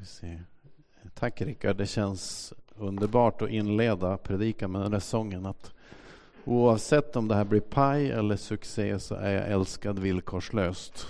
Vi ser. Tack Rickard, det känns underbart att inleda predikan med den där sången att oavsett om det här blir paj eller succé så är jag älskad villkorslöst.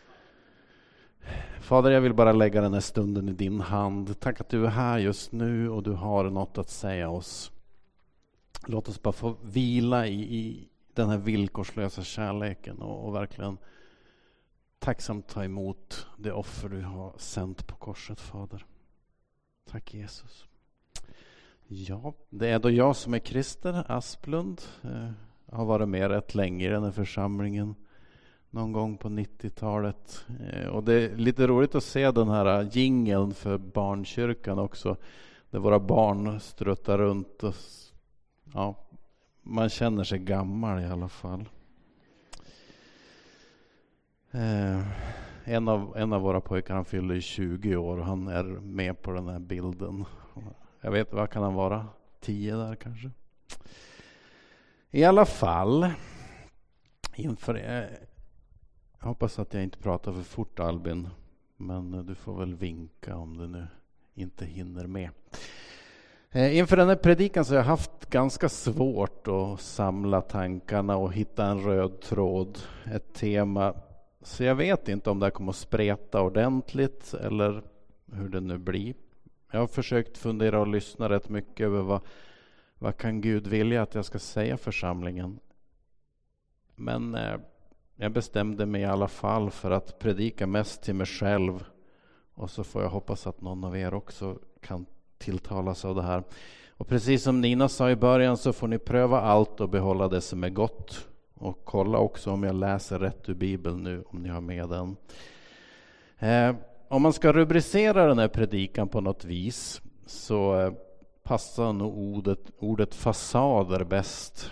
Fader, jag vill bara lägga den här stunden i din hand. Tack att du är här just nu och du har något att säga oss. Låt oss bara få vila i den här villkorslösa kärleken och verkligen tacksamt ta emot det offer du har sänt på korset, Fader. Tack Jesus. Ja, det är då jag som är Christer Asplund. Jag har varit med rätt länge i den här församlingen. Någon gång på 90-talet. Och det är lite roligt att se den här jingeln för barnkyrkan också. Där våra barn struttar runt. Och, ja, man känner sig gammal i alla fall. En av våra pojkar, han fyller 20 år och han är med på den här bilden. Jag vet, vad kan han vara? 10 där kanske. I alla fall, jag hoppas att jag inte pratar för fort, Albin, men du får väl vinka om du nu inte hinner med. Inför den här predikan så har jag haft ganska svårt att samla tankarna och hitta en röd tråd, ett tema. Så jag vet inte om det kommer att spreta ordentligt eller hur det nu blir. Jag har försökt fundera och lyssna rätt mycket över vad kan Gud vilja att jag ska säga församlingen. Men jag bestämde mig i alla fall för att predika mest till mig själv. Och så får jag hoppas att någon av er också kan tilltalas av det här. Och precis som Nina sa i början så får ni pröva allt och behålla det som är gott. Och kolla också om jag läser rätt ur Bibeln nu, om ni har med den. Om man ska rubricera den här predikan på något vis så passar nog ordet fasader bäst.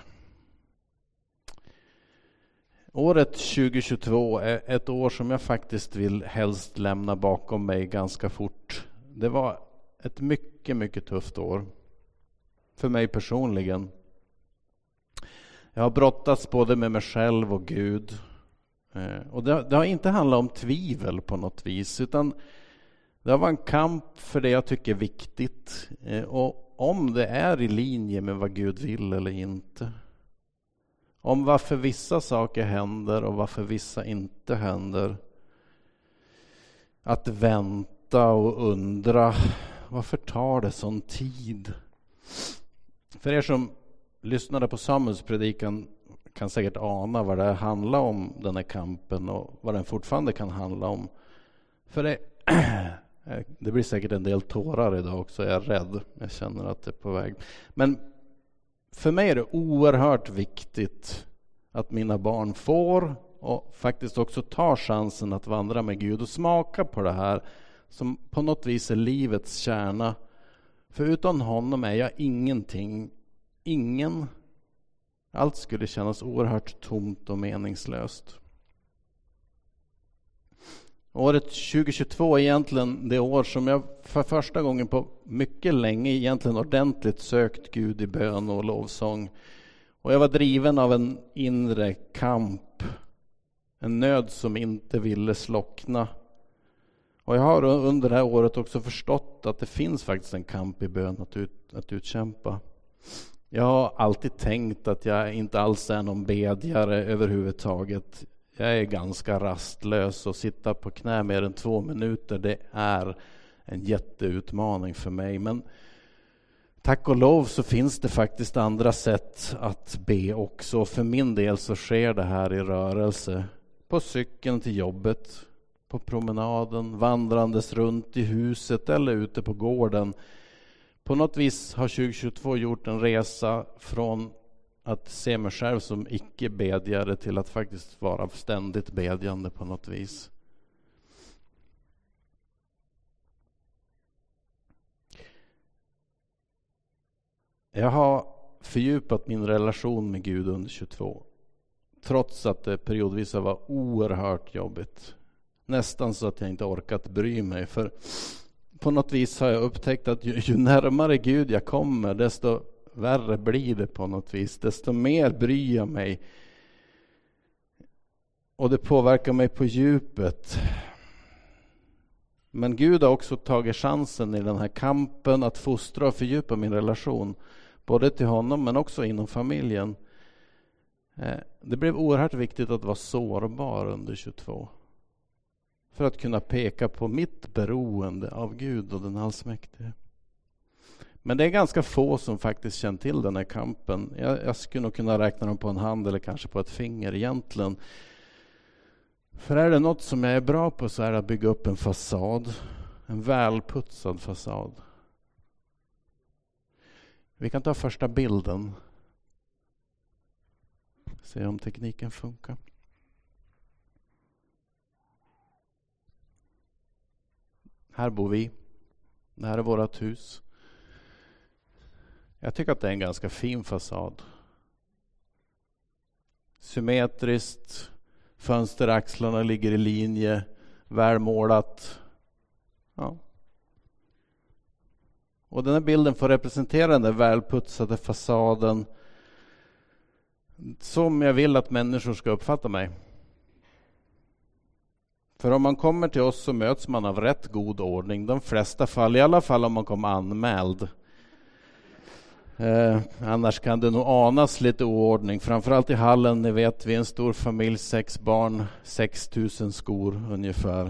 Året 2022 är ett år som jag faktiskt vill helst lämna bakom mig ganska fort. Det var ett mycket, mycket tufft år för mig personligen. Jag har brottats både med mig själv och Gud. Och det har inte handlat om tvivel på något vis, utan det har varit en kamp för det jag tycker är viktigt. Och om det är i linje med vad Gud vill eller inte. Om varför vissa saker händer och varför vissa inte händer. Att vänta och undra, varför tar det sån tid? För er som lyssnade på Samuels predikan kan säkert ana vad det handlar om, den här kampen, och vad den fortfarande kan handla om. För det blir säkert en del tårar idag också, jag är rädd. Jag känner att det är på väg. Men för mig är det oerhört viktigt att mina barn får och faktiskt också tar chansen att vandra med Gud och smaka på det här som på något vis är livets kärna. För utan honom är jag ingenting. Allt skulle kännas oerhört tomt och meningslöst. Året 2022 är egentligen det år som jag för första gången på mycket länge egentligen ordentligt sökt Gud i bön och lovsång. Och jag var driven av en inre kamp. En nöd som inte ville slockna. Och jag har under det här året också förstått att det finns faktiskt en kamp i bön att utkämpa. Jag har alltid tänkt att jag inte alls är någon bedjare överhuvudtaget. Jag är ganska rastlös och sitta på knä mer än 2 minuter, det är en jätteutmaning för mig. Men tack och lov så finns det faktiskt andra sätt att be också. För min del så sker det här i rörelse. På cykeln till jobbet, på promenaden, vandrandes runt i huset eller ute på gården. På något vis har 2022 gjort en resa från att se mig själv som icke-bedjare till att faktiskt vara ständigt bedjande på något vis. Jag har fördjupat min relation med Gud under 22. Trots att det periodvis var oerhört jobbigt. Nästan så att jag inte orkat bry mig. För på något vis har jag upptäckt att ju närmare Gud jag kommer, desto värre blir det på något vis. Desto mer bryr jag mig. Och det påverkar mig på djupet. Men Gud har också tagit chansen i den här kampen att fostra och fördjupa min relation. Både till honom men också inom familjen. Det blev oerhört viktigt att vara sårbar under 22. För att kunna peka på mitt beroende av Gud och den allsmäktige. Men det är ganska få som faktiskt känner till den här kampen. Jag skulle nog kunna räkna dem på en hand eller kanske på ett finger egentligen. För är det något som jag är bra på så är det att bygga upp en fasad. En välputsad fasad. Vi kan ta första bilden. Se om tekniken funkar. Här bor vi. Det här är vårt hus. Jag tycker att det är en ganska fin fasad. Symmetriskt. Fönsteraxlarna ligger i linje. Välmålat. Ja. Och den här bilden får representera den där välputsade fasaden. Som jag vill att människor ska uppfatta mig. För om man kommer till oss så möts man av rätt god ordning. De flesta fall, i alla fall om man kommer anmäld. Annars kan det nog anas lite oordning. Framförallt i hallen, ni vet, vi är en stor familj, 6 barn, 6 000 skor ungefär.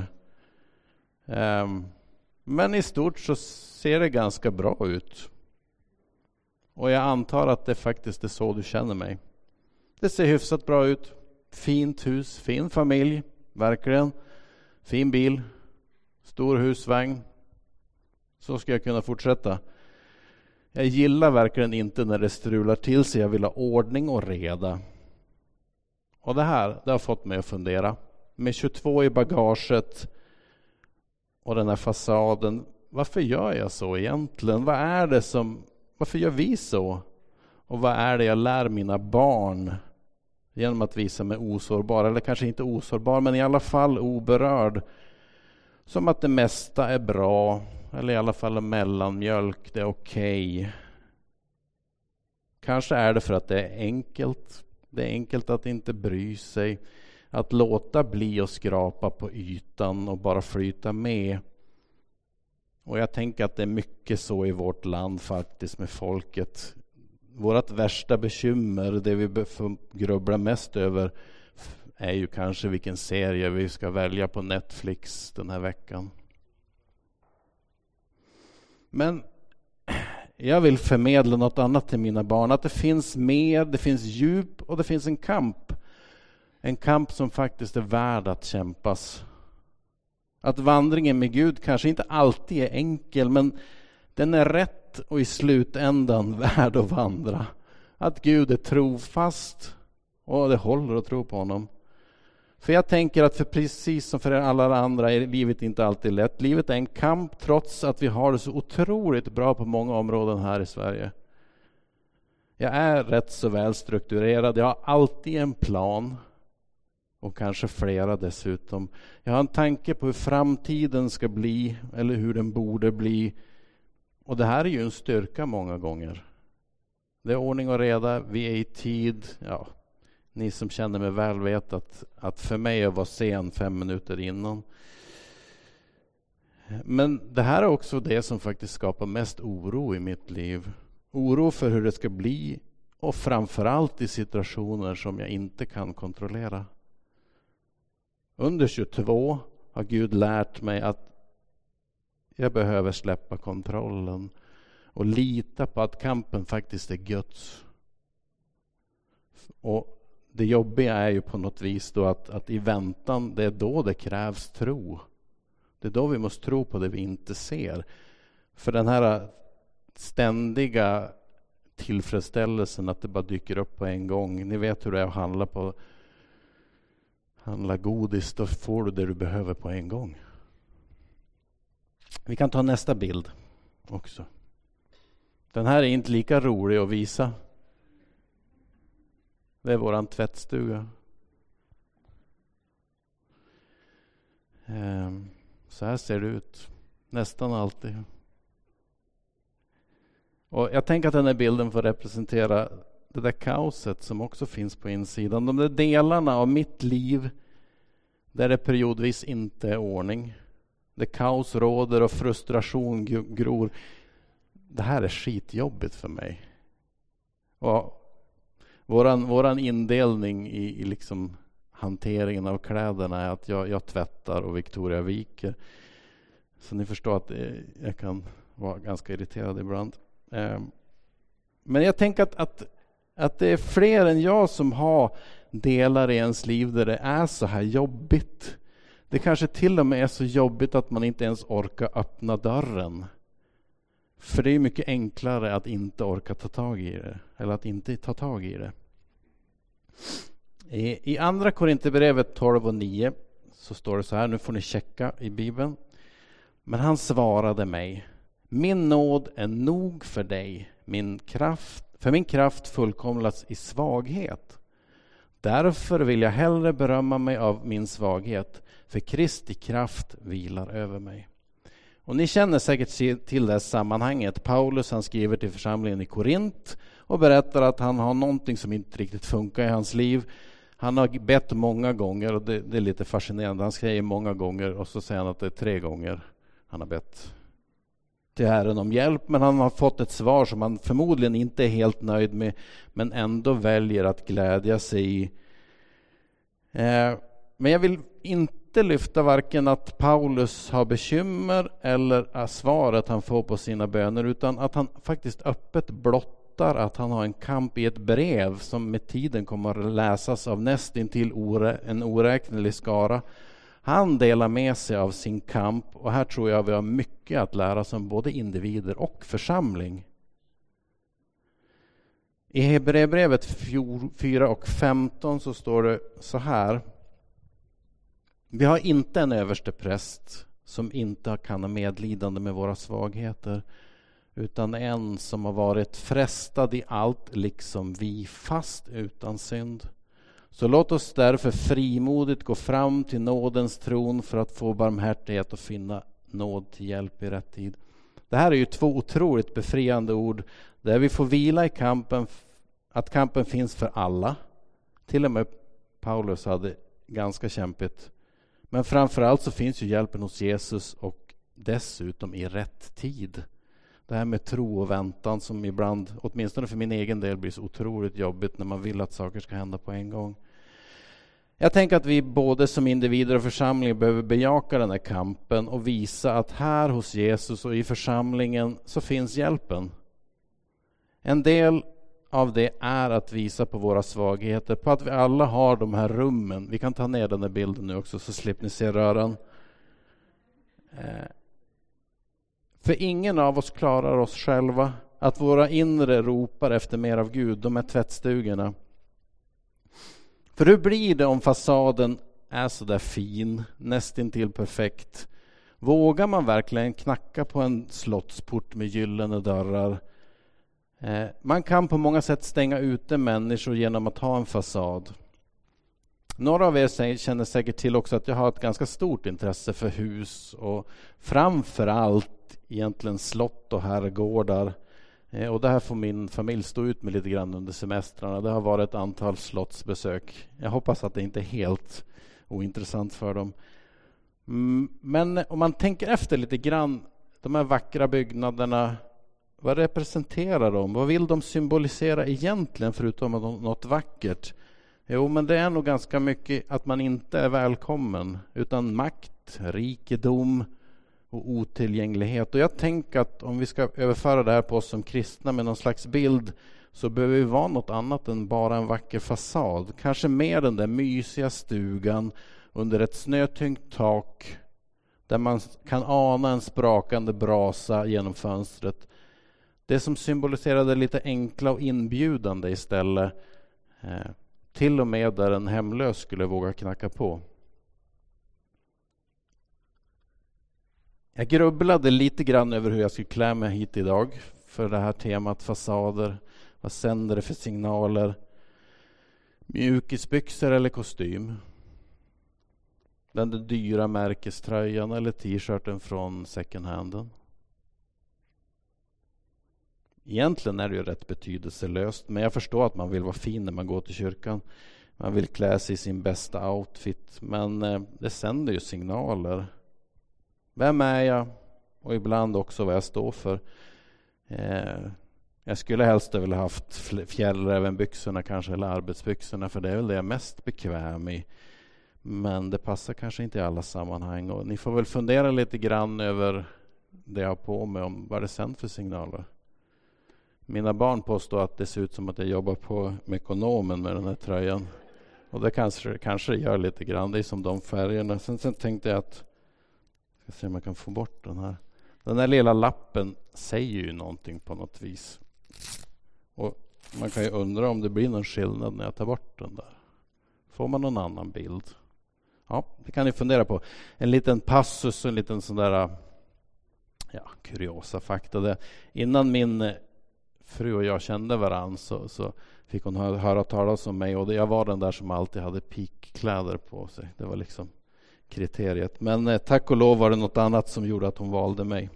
Men i stort så ser det ganska bra ut. Och jag antar att det faktiskt är så du känner mig. Det ser hyfsat bra ut. Fint hus, fin familj, verkligen. Fin bil, stor husvagn. Så ska jag kunna fortsätta. Jag gillar verkligen inte när det strular till sig. Jag vill ha ordning och reda. Och det har fått mig att fundera. Med 22 i bagaget och den här fasaden. Varför gör jag så egentligen? Varför gör vi så? Och vad är det jag lär mina barn genom att visa mig osårbar? Eller kanske inte osårbar, men i alla fall oberörd. Som att det mesta är bra. Eller i alla fall en mellanmjölk, det är okej. Kanske är det för att det är enkelt. Det är enkelt att inte bry sig. Att låta bli och skrapa på ytan och bara flyta med. Och jag tänker att det är mycket så i vårt land faktiskt med folket. Vårt värsta bekymmer, det vi får grubbla mest över, är ju kanske vilken serie vi ska välja på Netflix den här veckan. Men jag vill förmedla något annat till mina barn. Att det finns mer, det finns djup och det finns en kamp. En kamp som faktiskt är värd att kämpas. Att vandringen med Gud kanske inte alltid är enkel, men den är rätt och i slutändan värd att vandra. Att Gud är trofast och det håller att tro på honom. För jag tänker att för precis som för alla andra är livet inte alltid lätt. Livet är en kamp trots att vi har det så otroligt bra på många områden här i Sverige. Jag är rätt så väl strukturerad. Jag har alltid en plan. Och kanske flera dessutom. Jag har en tanke på hur framtiden ska bli. Eller hur den borde bli. Och det här är ju en styrka många gånger. Det är ordning och reda. Vi är i tid. Ja. Ni som känner mig väl vet att för mig att vara sen 5 minuter innan. Men det här är också det som faktiskt skapar mest oro i mitt liv. Oro för hur det ska bli och framförallt i situationer som jag inte kan kontrollera. Under 22 har Gud lärt mig att jag behöver släppa kontrollen och lita på att kampen faktiskt är Guds. Och det jobbiga är ju på något vis då att i väntan, det är då det krävs tro. Det är då vi måste tro på det vi inte ser. För den här ständiga tillfredsställelsen att det bara dyker upp på en gång. Ni vet hur det är att handla godis, då får du det du behöver på en gång. Vi kan ta nästa bild också. Den här är inte lika rolig att visa. Det är våran tvättstuga. Så här ser det ut. Nästan alltid. Och jag tänker att den här bilden får representera det där kaoset som också finns på insidan. De där delarna av mitt liv där det periodvis inte är ordning. Det kaos råder och frustration gror. Det här är skitjobbigt för mig. Och våran indelning i liksom hanteringen av kläderna är att jag tvättar och Victoria viker. Så ni förstår att jag kan vara ganska irriterad ibland. Men jag tänker att det är fler än jag som har delar i ens liv där det är så här jobbigt. Det kanske till och med är så jobbigt att man inte ens orkar öppna dörren. För det är mycket enklare att inte orka ta tag i det. Eller att inte ta tag i det. I andra Korinthierbrevet 12:9 så står det så här. Nu får ni checka i Bibeln. Men han svarade mig. Min nåd är nog för dig. Min kraft fullkomlas i svaghet. Därför vill jag hellre berömma mig av min svaghet. För Kristi kraft vilar över mig. Och ni känner säkert till det här sammanhanget. Paulus han skriver till församlingen i Korint och berättar att han har någonting som inte riktigt funkar i hans liv. Han har bett många gånger och det är lite fascinerande. Han säger många gånger och så säger han att det är 3 gånger han har bett till Herren om hjälp. Men han har fått ett svar som han förmodligen inte är helt nöjd med men ändå väljer att glädja sig i. Men jag vill inte lyfta varken att Paulus har bekymmer eller svaret han får på sina böner utan att han faktiskt öppet blottar att han har en kamp i ett brev som med tiden kommer att läsas av nästintill en oräknelig skara. Han delar med sig av sin kamp och här tror jag vi har mycket att lära som både individer och församling. I Hebreerbrevet 4:15 så står det så här. Vi har inte en överste präst som inte kan ha medlidande med våra svagheter utan en som har varit frestad i allt liksom vi fast utan synd. Så låt oss därför frimodigt gå fram till nådens tron för att få barmhärtighet och finna nåd till hjälp i rätt tid. Det här är ju 2 otroligt befriande ord där vi får vila i kampen, att kampen finns för alla. Till och med Paulus hade ganska kämpigt. Men framförallt så finns ju hjälpen hos Jesus och dessutom i rätt tid. Det här med tro och väntan som ibland, åtminstone för min egen del, blir så otroligt jobbigt när man vill att saker ska hända på en gång. Jag tänker att vi både som individer och församling behöver bejaka den här kampen och visa att här hos Jesus och i församlingen så finns hjälpen. En del av det är att visa på våra svagheter, på att vi alla har de här rummen. Vi kan ta ner den här bilden nu också så slipper ni se röran. För ingen av oss klarar oss själva. Att våra inre ropar efter mer av Gud, de är tvättstugorna. För hur blir det om fasaden är så där fin, nästintill perfekt? Vågar man verkligen knacka på en slottsport med gyllene dörrar? Man kan på många sätt stänga ute människor genom att ha en fasad. Några av er känner säkert till också att jag har ett ganska stort intresse för hus och framförallt egentligen slott och herrgårdar. Och det här får min familj stå ut med lite grann under semestrarna. Det har varit ett antal slottsbesök. Jag hoppas att det inte är helt ointressant för dem. Men om man tänker efter lite grann, de här vackra byggnaderna, vad representerar de? Vad vill de symbolisera egentligen förutom något vackert? Jo, men det är nog ganska mycket att man inte är välkommen utan makt, rikedom och otillgänglighet. Och jag tänker att om vi ska överföra det här på oss som kristna med någon slags bild så behöver vi vara något annat än bara en vacker fasad. Kanske mer den där mysiga stugan under ett snötyngt tak där man kan ana en sprakande brasa genom fönstret. Det som symboliserade lite enkla och inbjudande istället. Till och med där en hemlös skulle våga knacka på. Jag grubblade lite grann över hur jag skulle klä mig hit idag för det här temat fasader. Vad sänder det för signaler? Mjukisbyxor eller kostym? Den där dyra märkeströjan eller t-shirten från second handen? Egentligen är det ju rätt betydelselöst, men jag förstår att man vill vara fin när man går till kyrkan. Man vill klä sig i sin bästa outfit, men det sänder ju signaler. Vem är jag? Och ibland också vad jag står för. Jag skulle helst vilja haft fjällrävenbyxorna kanske, eller arbetsbyxorna, för det är väl det jag är mest bekväm i. Men det passar kanske inte i alla sammanhang. Och ni får väl fundera lite grann över det jag har på mig, om vad det sänder för signaler. Mina barn påstår att det ser ut som att jag jobbar på Mekonomen med den här tröjan. Och det kanske det gör lite grann. Det är som de färgerna. Sen tänkte jag att jag ska se om jag kan få bort den här. Den här lilla lappen säger ju någonting på något vis. Och man kan ju undra om det blir någon skillnad när jag tar bort den där. Får man någon annan bild? Ja, det kan ni fundera på. En liten passus och en liten sån där kuriosa fakta. Det. Innan min fru och jag kände varann så fick hon höra talas om mig. Och jag var den där som alltid hade pikkläder på sig. Det var liksom kriteriet. Men tack och lov var det något annat som gjorde att hon valde mig.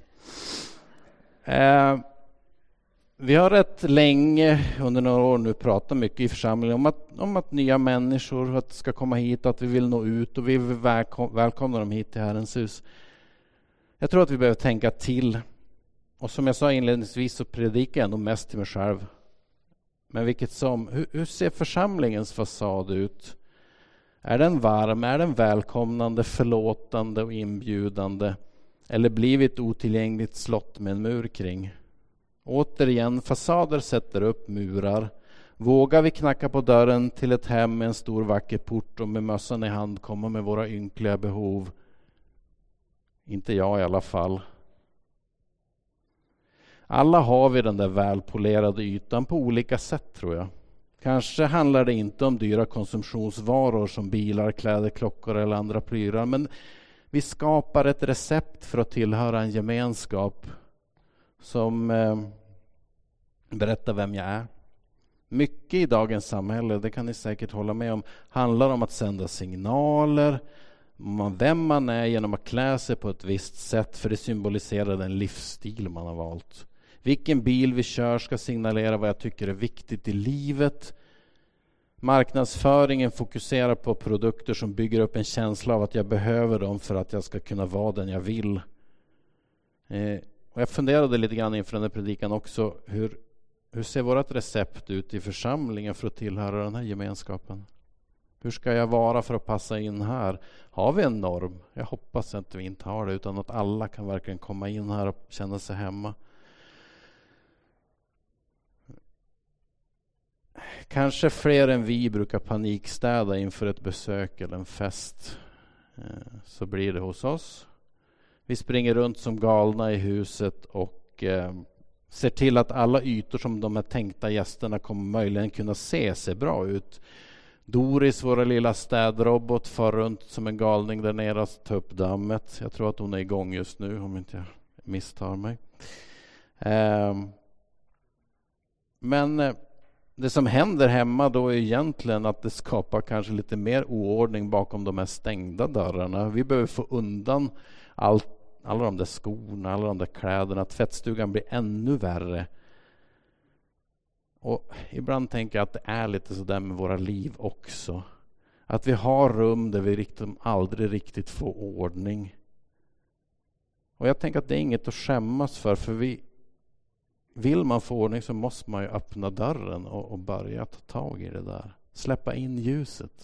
Vi har rätt länge under några år nu pratat mycket i församlingen om att nya människor ska komma hit, att vi vill nå ut och vi vill välkomna dem hit till Herrens hus. Jag tror att vi behöver tänka till. Och som jag sa inledningsvis så predikar jag nog mest till mig själv. Men hur ser församlingens fasad ut? Är den varm? Är den välkomnande, förlåtande och inbjudande? Eller blir vi ett otillgängligt slott med en mur kring? Återigen, fasader sätter upp murar. Vågar vi knacka på dörren till ett hem med en stor vacker port och med mössan i hand komma med våra ynkliga behov? Inte jag i alla fall. Alla har vi den där välpolerade ytan på olika sätt, tror jag. Kanske handlar det inte om dyra konsumtionsvaror som bilar, kläder, klockor eller andra prylar. Men vi skapar ett recept för att tillhöra en gemenskap som berättar vem jag är. Mycket i dagens samhälle, det kan ni säkert hålla med om, handlar om att sända signaler om vem man är genom att klä sig på ett visst sätt, för det symboliserar den livsstil man har valt. Vilken bil vi kör ska signalera vad jag tycker är viktigt i livet. Marknadsföringen fokuserar på produkter som bygger upp en känsla av att jag behöver dem för att jag ska kunna vara den jag vill. Och jag funderade lite grann inför den här predikan också. Hur ser vårt recept ut i församlingen för att tillhöra den här gemenskapen? Hur ska jag vara för att passa in här? Har vi en norm? Jag hoppas att vi inte har det, utan att alla kan verkligen komma in här och känna sig hemma. Kanske fler än vi brukar panikstäda inför ett besök eller en fest. Så blir det hos oss. Vi springer runt som galna i huset och ser till att alla ytor som de här tänkta gästerna kommer möjligen kunna ser bra ut. Doris, våra lilla städrobot, far runt som en galning där nere och tar upp dammet. Jag tror att hon är igång just nu, om inte jag misstar mig. Men det som händer hemma då är egentligen att det skapar kanske lite mer oordning bakom de här stängda dörrarna. Vi behöver få undan alla de där skorna, alla de där kläderna. Tvättstugan blir ännu värre. Och ibland tänker jag att det är lite så där med våra liv också. Att vi har rum där vi aldrig riktigt får ordning. Och jag tänker att det är inget att skämmas för vill man få ordning så måste man ju öppna dörren och börja ta tag i det där. Släppa in ljuset.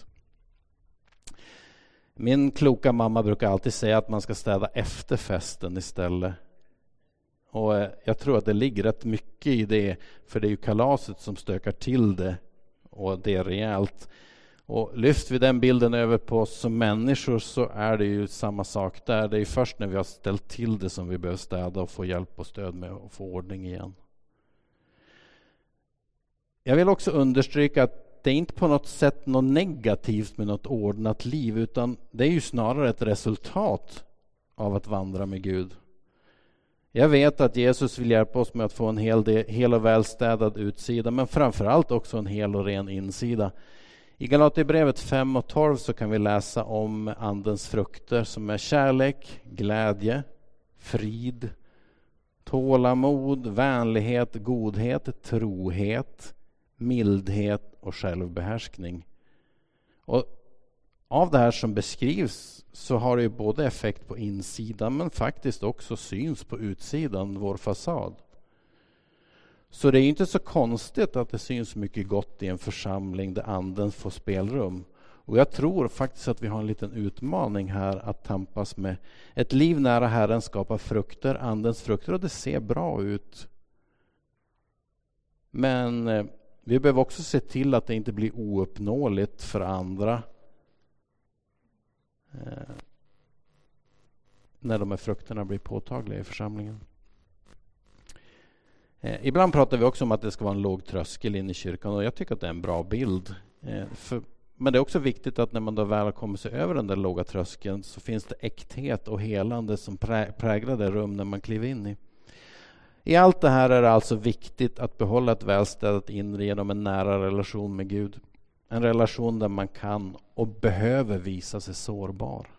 Min kloka mamma brukar alltid säga att man ska städa efter festen istället. Och jag tror att det ligger rätt mycket i det, för det är ju kalaset som stökar till det, och det är rejält. Och lyfter vi den bilden över på oss som människor så är det ju samma sak där. Det är först när vi har ställt till det som vi behöver städa och få hjälp och stöd med att få ordning igen. Jag vill också understryka att det är inte på något sätt något negativt med något ordnat liv, utan det är ju snarare ett resultat av att vandra med Gud. Jag vet att Jesus vill hjälpa oss med att få en hel och välstädad utsida, men framförallt också en hel och ren insida. I Galaterbrevet 5 och 12 så kan vi läsa om andens frukter som är kärlek, glädje, frid, tålamod, vänlighet, godhet, trohet, mildhet och självbehärskning. Och av det här som beskrivs så har det ju både effekt på insidan men faktiskt också syns på utsidan, vår fasad. Så det är inte så konstigt att det syns mycket gott i en församling där anden får spelrum. Och jag tror faktiskt att vi har en liten utmaning här att tampas med. Ett liv nära Herren skapar frukter, andens frukter, och det ser bra ut. Men vi behöver också se till att det inte blir ouppnåeligt för andra när de här frukterna blir påtagliga i församlingen. Ibland pratar vi också om att det ska vara en låg tröskel in i kyrkan, och jag tycker att det är en bra bild. Men det är också viktigt att när man då väl kommer sig över den där låga tröskeln så finns det äkthet och helande som präglar det rum när man kliver in i. I allt det här är det alltså viktigt att behålla ett välstädat inre genom en nära relation med Gud. En relation där man kan och behöver visa sig sårbar.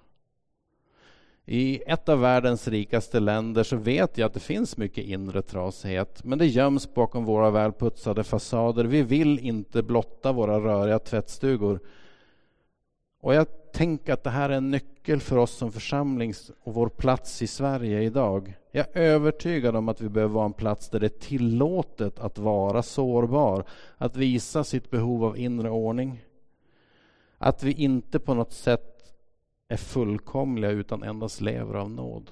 I ett av världens rikaste länder så vet jag att det finns mycket inre trasighet, men det göms bakom våra välputsade fasader. Vi vill inte blotta våra röriga tvättstugor. Och jag tänker att det här är en nyckel för oss som församling och vår plats i Sverige idag. Jag är övertygad om att vi behöver vara en plats där det är tillåtet att vara sårbar, att visa sitt behov av inre ordning. Att vi inte på något sätt är fullkomliga utan endast lever av nåd.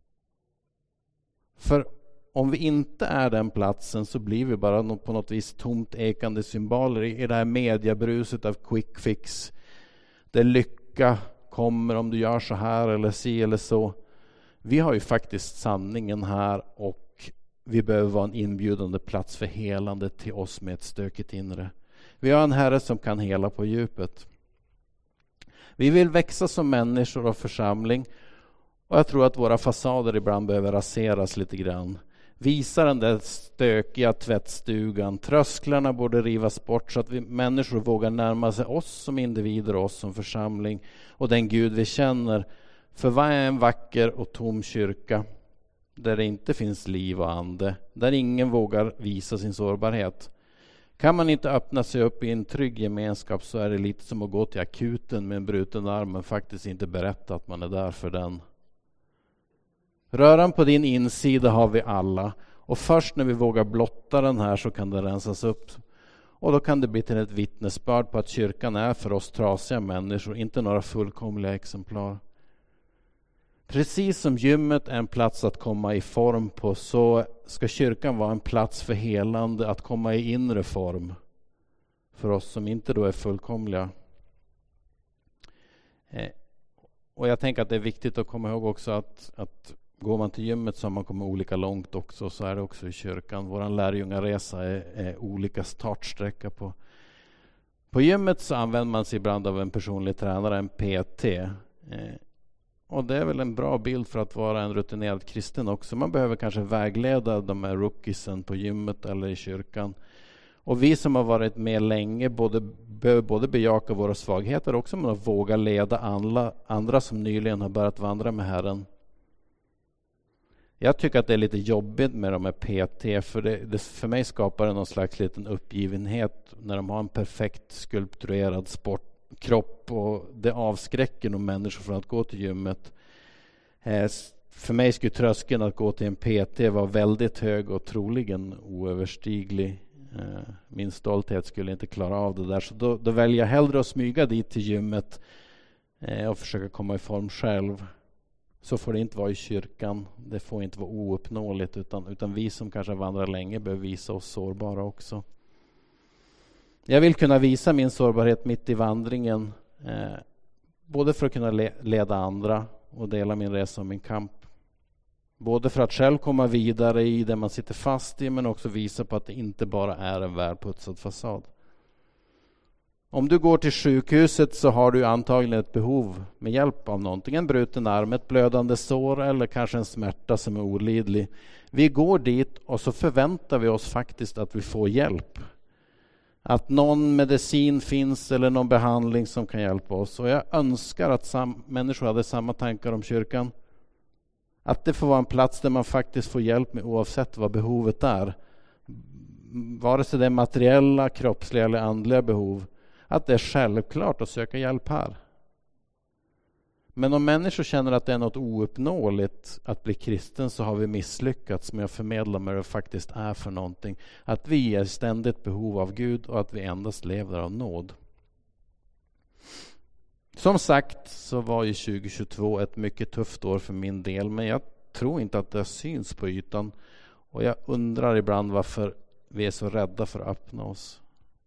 För om vi inte är den platsen så blir vi bara på något vis tomt ekande symboler i det här mediebruset av quick fix. Där lycka kommer om du gör så här eller si eller så. Vi har ju faktiskt sanningen här, och vi behöver vara en inbjudande plats för helande till oss med ett stökigt inre. Vi har en Herre som kan hela på djupet. Vi vill växa som människor och församling, och jag tror att våra fasader ibland behöver raseras lite grann. Visa den där stökiga tvättstugan. Trösklarna borde rivas bort så att vi människor vågar närma sig oss som individer och oss som församling och den Gud vi känner. För vad är en vacker och tom kyrka där det inte finns liv och ande, där ingen vågar visa sin sårbarhet? Kan man inte öppna sig upp i en trygg gemenskap så är det lite som att gå till akuten med en bruten arm men faktiskt inte berätta att man är där för den. Röran på din insida har vi alla, och först när vi vågar blotta den här så kan det rensas upp. Och då kan det bli till ett vittnesbörd på att kyrkan är för oss trasiga människor, inte några fullkomliga exemplar. Precis som gymmet är en plats att komma i form på, så ska kyrkan vara en plats för helande, att komma i inre form för oss som inte då är fullkomliga. Och jag tänker att det är viktigt att komma ihåg också att går man till gymmet så har man kommit olika långt också, så är det också i kyrkan. Våran lärjungaresa är olika startsträcka på. På gymmet så använder man sig ibland av en personlig tränare, en PT. Och det är väl en bra bild för att vara en rutinerad kristen också. Man behöver kanske vägleda de här rookiesen på gymmet eller i kyrkan. Och vi som har varit med länge behöver både bejaka våra svagheter också, men att våga leda andra som nyligen har börjat vandra med Herren. Jag tycker att det är lite jobbigt med de här PT, för det för mig skapar det någon slags liten uppgivenhet när de har en perfekt skulpturerad kropp, och det avskräcker nog människor från att gå till gymmet. För mig skulle tröskeln att gå till en PT vara väldigt hög och troligen oöverstiglig. Min stolthet skulle inte klara av det där, så då väljer jag hellre att smyga dit till gymmet och försöka komma i form själv. Så får det inte vara i kyrkan. Det får inte vara ouppnåeligt, utan vi som kanske vandrar länge behöver visa oss sårbara också. Jag vill kunna visa min sårbarhet mitt i vandringen, både för att kunna leda andra och dela min resa och min kamp. Både för att själv komma vidare i det man sitter fast i, men också visa på att det inte bara är en välputsad fasad. Om du går till sjukhuset så har du antagligen ett behov med hjälp av någonting. En bruten arm, ett blödande sår eller kanske en smärta som är olidlig. Vi går dit och så förväntar vi oss faktiskt att vi får hjälp. Att någon medicin finns eller någon behandling som kan hjälpa oss. Och jag önskar att människor hade samma tankar om kyrkan. Att det får vara en plats där man faktiskt får hjälp med oavsett vad behovet är. Vare sig det är materiella, kroppsliga eller andliga behov. Att det är självklart att söka hjälp här. Men om människor känner att det är något ouppnåeligt att bli kristen, så har vi misslyckats med att förmedla vad det faktiskt är för någonting. Att vi är ständigt behov av Gud och att vi endast lever av nåd. Som sagt så var ju 2022 ett mycket tufft år för min del, men jag tror inte att det syns på ytan. Och jag undrar ibland varför vi är så rädda för att öppna oss.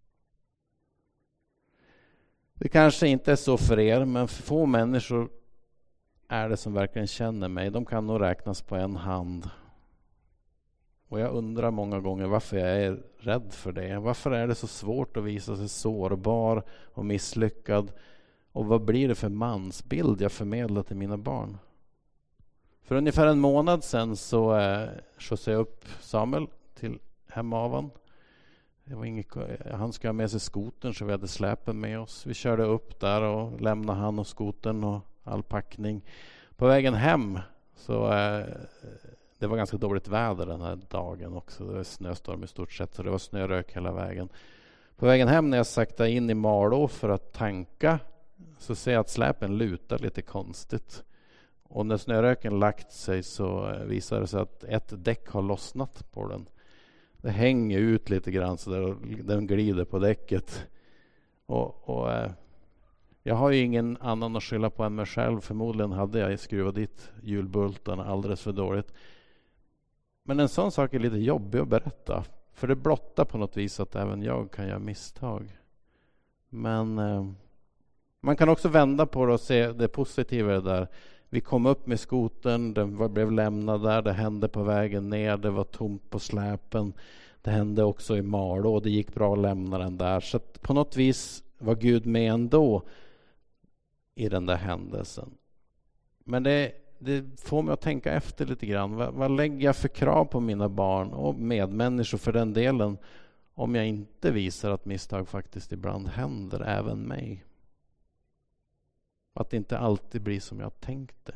Det kanske inte är så för er, men för få människor är det som verkligen känner mig. De kan nog räknas på en hand. Och jag undrar många gånger varför jag är rädd för det. Varför är det så svårt att visa sig sårbar och misslyckad? Och vad blir det för mansbild jag förmedlar till mina barn? För ungefär en månad sedan så skjutsade jag upp Samuel till Hemavan. Det var han skulle ha med sig skotern, så vi hade släpen med oss. Vi körde upp där och lämnade han och skotern och all packning. På vägen hem så det var ganska dåligt väder den här dagen också. Det var snöstorm i stort sett, så det var snörök hela vägen. På vägen hem när jag saktade in i Malå för att tanka, så ser jag att släpen lutar lite konstigt. Och när snöröken lagt sig så visar det sig att ett däck har lossnat på den. Det hänger ut lite grann så där den glider på däcket. Och jag har ju ingen annan att skylla på än mig själv. Förmodligen hade jag skruvat dit hjulbultarna alldeles för dåligt. Men en sån sak är lite jobbig att berätta. För det blottar på något vis att även jag kan göra misstag. Men man kan också vända på det och se det positiva där. Vi kom upp med skotern, den blev lämnad där, det hände på vägen ner, det var tomt på släpen. Det hände också i Malå och det gick bra att lämna den där. Så att på något vis var Gud med ändå i den där händelsen. Men det får mig att tänka efter lite grann. Vad lägger jag för krav på mina barn och medmänniskor för den delen, om jag inte visar att misstag faktiskt ibland händer även mig? Att det inte alltid blir som jag tänkte.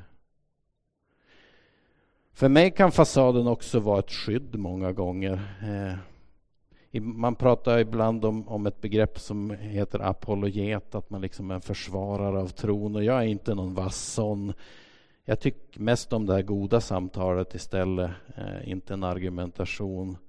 För mig kan fasaden också vara ett skydd många gånger. Man pratar ibland om ett begrepp som heter apologet, att man liksom är en försvarare av tron. Och jag är inte någon vass sån. Jag tycker mest om det här goda samtalet istället, inte en argumentation.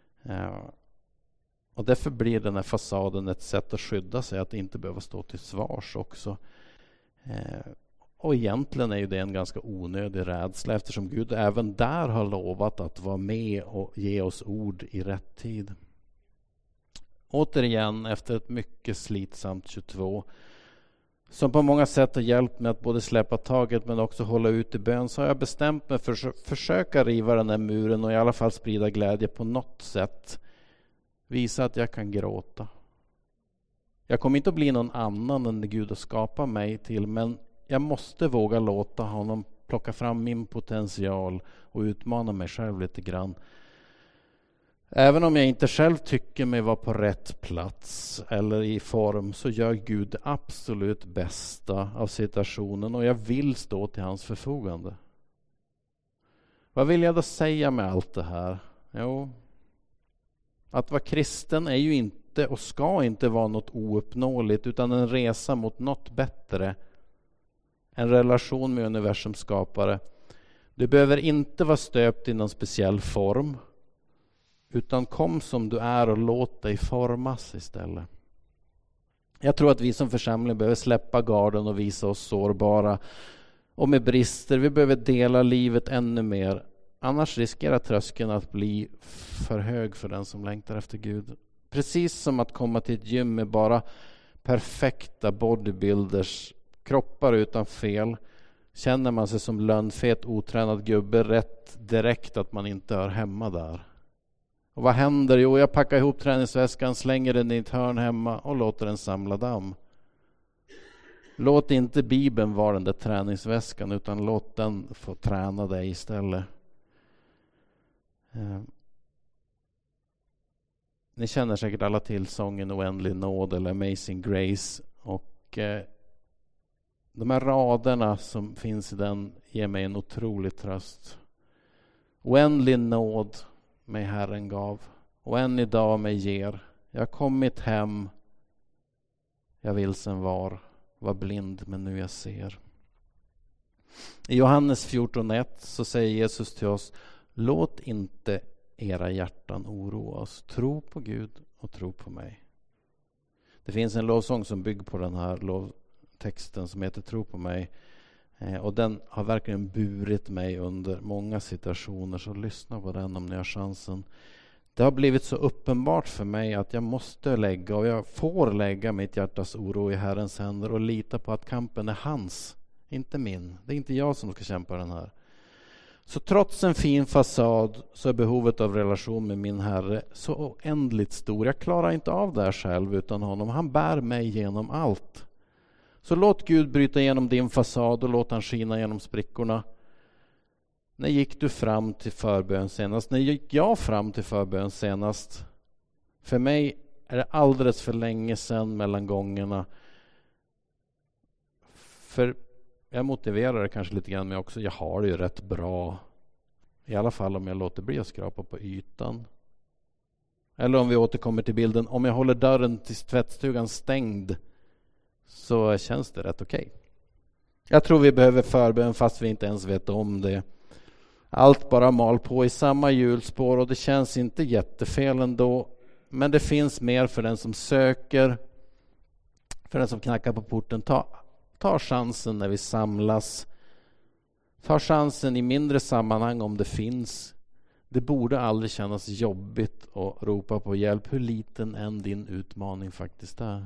Och därför blir den här fasaden ett sätt att skydda sig, att inte behöva stå till svars också. Och egentligen är ju det en ganska onödig rädsla, eftersom Gud även där har lovat att vara med och ge oss ord i rätt tid. Återigen, efter ett mycket slitsamt 22 som på många sätt har hjälpt mig att både släppa taget men också hålla ut i bön, så har jag bestämt mig för att försöka riva den här muren och i alla fall sprida glädje på något sätt. Visa att jag kan gråta. Jag kommer inte att bli någon annan än det Gud har skapat mig till, men jag måste våga låta honom plocka fram min potential och utmana mig själv lite grann. Även om jag inte själv tycker mig vara på rätt plats eller i form, så gör Gud det absolut bästa av situationen och jag vill stå till hans förfogande. Vad vill jag då säga med allt det här? Jo, att vara kristen är ju inte och ska inte vara något ouppnåeligt, utan en resa mot något bättre. En relation med universums skapare. Du behöver inte vara stöpt i någon speciell form, utan kom som du är och låt dig formas istället. Jag tror att vi som församling behöver släppa garden och visa oss sårbara och med brister. Vi behöver dela livet ännu mer. Annars riskerar tröskeln att bli för hög för den som längtar efter Gud. Precis som att komma till ett gym med bara perfekta bodybuilders, kroppar utan fel. Känner man sig som lönnfet, otränad gubbe rätt direkt att man inte hör hemma där. Och vad händer? Jo, jag packar ihop träningsväskan, slänger den i ett hörn hemma och låter den samla damm. Låt inte Bibeln vara den där träningsväskan, utan låt den få träna dig istället. Ni känner säkert alla till sången Oändlig nåd eller Amazing Grace. Och de här raderna som finns i den ger mig en otrolig tröst. Oändlig nåd mig Herren gav, och än idag mig ger. Jag har kommit hem, jag vilsen var blind men nu jag ser. I Johannes 14:1 så säger Jesus till oss: låt inte era hjärtan oroa oss. Tro på Gud och tro på mig. Det finns en lovsång som bygger på den här lovtexten som heter Tro på mig. Och den har verkligen burit mig under många situationer. Så lyssna på den om ni har chansen. Det har blivit så uppenbart för mig att jag måste lägga, och jag får lägga, mitt hjärtas oro i Herrens händer och lita på att kampen är hans, inte min. Det är inte jag som ska kämpa den här. Så trots en fin fasad så är behovet av relation med min Herre så oändligt stor. Jag klarar inte av det här själv utan honom. Han bär mig genom allt. Så låt Gud bryta igenom din fasad och låt han skina genom sprickorna. När gick du fram till förbön senast? När gick jag fram till förbön senast? För mig är det alldeles för länge sedan mellan gångerna. För jag motiverar det kanske lite grann med också. Jag har det ju rätt bra. I alla fall om jag låter bli att skrapa på ytan. Eller om vi återkommer till bilden. Om jag håller dörren till tvättstugan stängd så känns det rätt okej. Jag tror vi behöver förbön fast vi inte ens vet om det. Allt bara mal på i samma hjulspår och det känns inte jättefel ändå. Men det finns mer för den som söker. För den som knackar på porten. Ta chansen när vi samlas. Ta chansen i mindre sammanhang om det finns. Det borde aldrig kännas jobbigt att ropa på hjälp. Hur liten än din utmaning faktiskt är.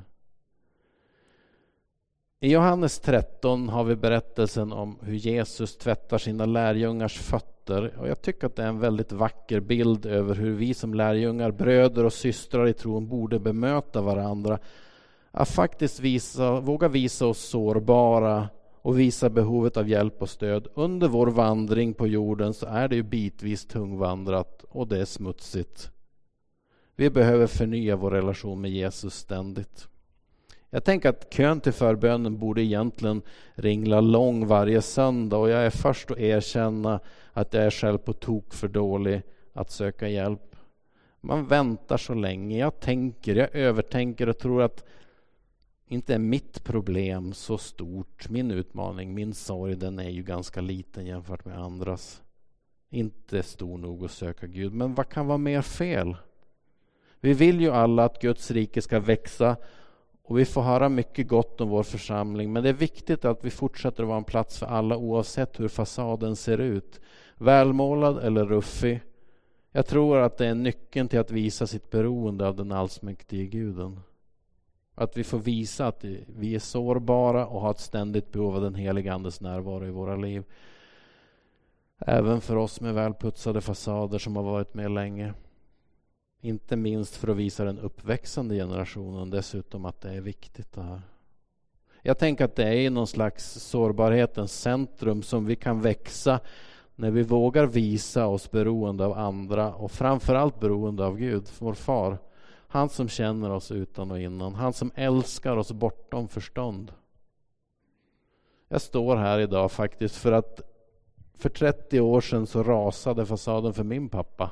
I Johannes 13 har vi berättelsen om hur Jesus tvättar sina lärjungars fötter. Och jag tycker att det är en väldigt vacker bild över hur vi som lärjungar, bröder och systrar i tron borde bemöta varandra. Att faktiskt våga visa oss sårbara och visa behovet av hjälp och stöd. Under vår vandring på jorden så är det ju bitvis tungvandrat och det är smutsigt. Vi behöver förnya vår relation med Jesus ständigt. Jag tänker att kön till förbönen borde egentligen ringla lång varje söndag och jag är först att erkänna att jag är själv på tok för dålig att söka hjälp. Man väntar så länge, jag övertänker och tror att inte är mitt problem så stort. Min utmaning, min sorg, den är ju ganska liten jämfört med andras. Inte stor nog att söka Gud, men vad kan vara mer fel? Vi vill ju alla att Guds rike ska växa. Och vi får höra mycket gott om vår församling. Men det är viktigt att vi fortsätter att vara en plats för alla oavsett hur fasaden ser ut. Välmålad eller ruffig. Jag tror att det är nyckeln till att visa sitt beroende av den allsmäktige Guden. Att vi får visa att vi är sårbara och har ett ständigt behov av den helige Andes närvaro i våra liv. Även för oss med välputsade fasader som har varit med länge. Inte minst för att visa den uppväxande generationen dessutom att det är viktigt det här. Jag tänker att det är någon slags sårbarhetens centrum som vi kan växa när vi vågar visa oss beroende av andra och framförallt beroende av Gud, vår far. Han som känner oss utan och innan. Han som älskar oss bortom förstånd. Jag står här idag faktiskt för att för 30 år sedan så rasade fasaden för min pappa.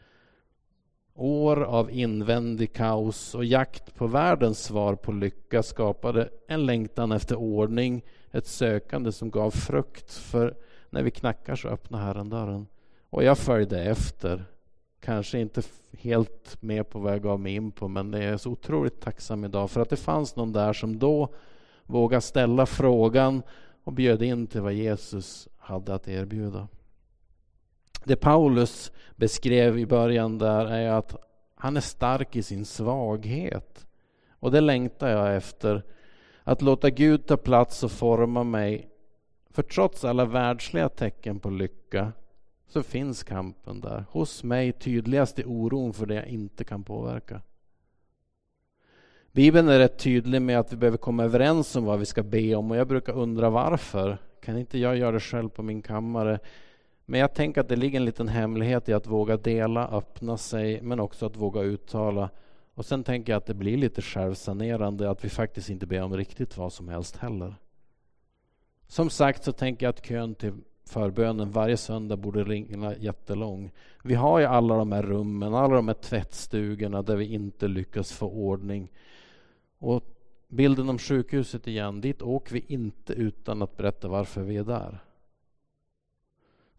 År av invändig kaos och jakt på världens svar på lycka skapade en längtan efter ordning, ett sökande som gav frukt, för när vi knackar så öppnar Herren dörren. Och jag följde efter, kanske inte helt med på vad jag gav mig in på, men det är så otroligt tacksam idag för att det fanns någon där som då vågade ställa frågan och bjöd in till vad Jesus hade att erbjuda. Det Paulus beskrev i början där är att han är stark i sin svaghet. Och det längtar jag efter. Att låta Gud ta plats och forma mig. För trots alla världsliga tecken på lycka så finns kampen där. Hos mig tydligast i oron för det jag inte kan påverka. Bibeln är rätt tydlig med att vi behöver komma överens om vad vi ska be om. Och jag brukar undra varför. Kan inte jag göra det själv på min kammare? Men jag tänker att det ligger en liten hemlighet i att våga dela, öppna sig, men också att våga uttala. Och sen tänker jag att det blir lite självsanerande att vi faktiskt inte ber om riktigt vad som helst heller. Som sagt så tänker jag att kön till förbönen varje söndag borde ringa jättelång. Vi har ju alla de här rummen, alla de här tvättstugorna där vi inte lyckas få ordning. Och bilden om sjukhuset igen, dit åker vi inte utan att berätta varför vi är där.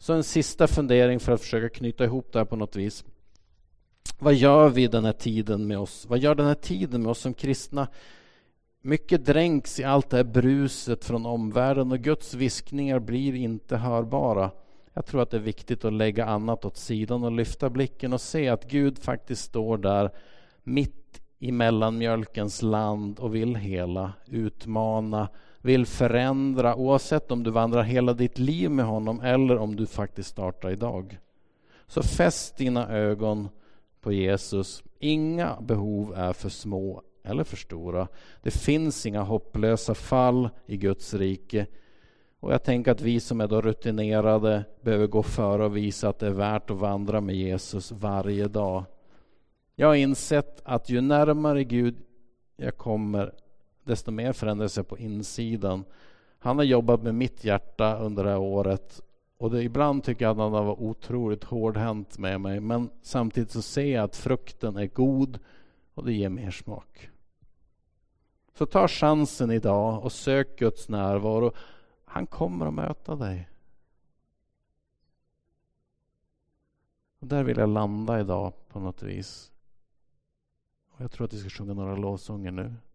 Så en sista fundering för att försöka knyta ihop det här på något vis. Vad gör vi den här tiden med oss? Vad gör den här tiden med oss som kristna? Mycket dränks i allt det här bruset från omvärlden och Guds viskningar blir inte hörbara. Jag tror att det är viktigt att lägga annat åt sidan och lyfta blicken och se att Gud faktiskt står där mitt i mellanmjölkens land och vill hela, utmana, vill förändra, oavsett om du vandrar hela ditt liv med honom eller om du faktiskt startar idag. Så fäst dina ögon på Jesus. Inga behov är för små eller för stora. Det finns inga hopplösa fall i Guds rike. Och jag tänker att vi som är då rutinerade behöver gå före och visa att det är värt att vandra med Jesus varje dag. Jag har insett att ju närmare Gud jag kommer, desto mer förändras jag på insidan. Han har jobbat med mitt hjärta under det här året. Och ibland tycker jag att han har varit otroligt hårdhänt med mig. Men samtidigt så ser jag att frukten är god och det ger mer smak. Så ta chansen idag och sök Guds närvaro. Han kommer att möta dig. Och där vill jag landa idag på något vis. Och jag tror att vi ska sjunga några lovsånger nu.